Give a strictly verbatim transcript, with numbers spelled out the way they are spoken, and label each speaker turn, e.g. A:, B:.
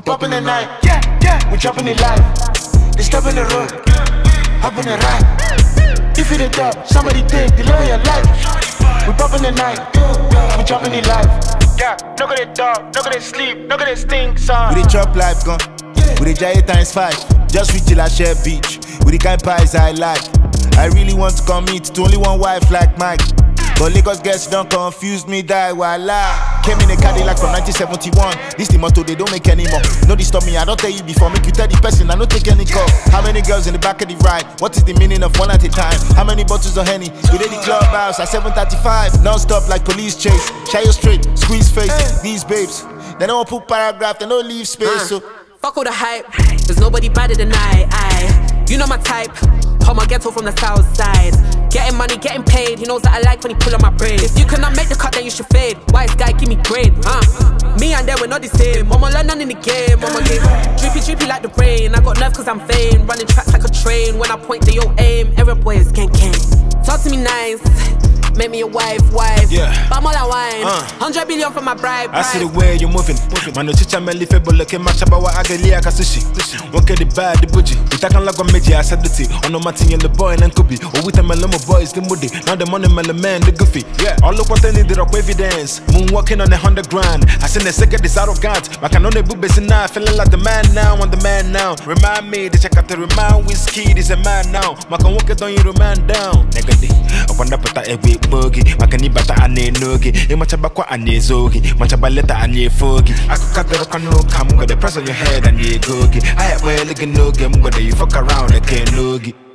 A: pop in the night. Yeah, yeah, we jumping it live. They stop in the road, hop in the ride. If you the top, somebody take the love of your life. We pop in the night, we jumping it live. Yeah, no go they talk, no go they sleep, no go they stink, son.
B: We the chop life gun, we the giant times five. Just reach till I share beach, with the kind pies I like. I really want to commit to only one wife like Mike. But Lagos girls don't confuse me, die voila. Came in a Cadillac from nineteen seventy-one. This the motto they don't make anymore. No disturb me, I don't tell you before. Make you tell the person, I don't take any call. How many girls in the back of the ride? What is the meaning of one at a time? How many bottles of Henny? We did the clubhouse at seven thirty-five. Non-stop like police chase. Shy you straight, squeeze face. These babes, they don't put paragraph, they don't leave space. So
C: fuck all the hype, there's nobody better than I, I. You know my type, home ghetto from the south side. Getting money, getting paid, he knows that I like when he pull on my braid. If you cannot make the cut, then you should fade. Wise guy, give me grade, uh. Me and them, we're not the same. Mama learn none in the game, mama game. Drippy, drippy like the rain. I got nerve cause I'm vain. Running tracks like a train. When I point, they all aim. Every boy is gang gang. Talk to me nice, make me a wife, wife.
B: Yeah.
C: But more like wine. Uh. Hundred billion for my bride.
B: I see the way you're moving. Man, no chicha me life, but look at my chaba wa agelia kasushi. One get the bad, the bougie. We talk like a meji, I said the tea. On no matin, the boy and Kobe. Or with a mellow boys, the moody. Now the money, mellow man, the goofy. Yeah. All look what they need, the rock evidence. Moonwalking on a hundred grand. I seen the second is arrogant. I can only boobies in now, feeling like the man now, I'm the man now. Remind me, the check out the remind whiskey, this a man now. I can walk it on you, man down. Negative. I wonder put a big boogie. Makani bata ane nogi, e machabakwa ane zogi, machabaleta ane fogi. I could cut the rock and no come with the press on your head and ye gogi. I have well again no game, but you fuck around like a nogi.